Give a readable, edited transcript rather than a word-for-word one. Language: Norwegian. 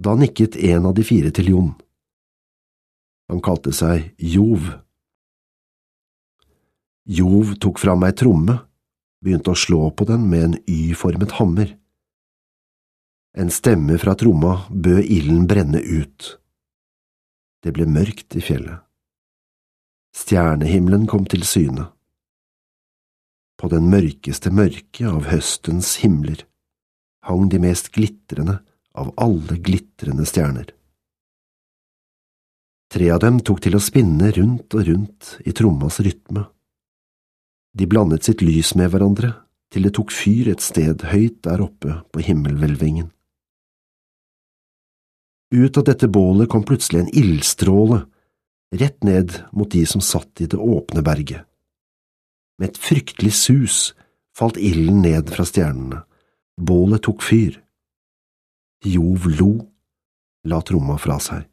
Da nikket en av de 4 til Jon. Han kalte seg Jov. Jov tok fram ei tromme, begynte å slå på den med en Y-formet hammer. En stemme fra tromma bød ilden brenne ut. Det ble mørkt i fjellet. Stjernehimmelen kom til syne. På den mørkeste mørke av høstens himler hang de mest glitrende av alle glitrende stjerner. 3 av dem tok til å spinne rundt og rundt i trommas rytme. De blandet sitt lys med hverandre til det tok fyr et sted høyt der oppe på himmelhvelvingen. Ut av dette bålet kom plutselig en ildstråle, rett ned mot de som satt i det åpne berget. Med et fryktelig sus falt ilden ned fra stjernene. Bålet tok fyr. Jov lo, la tromma fra seg.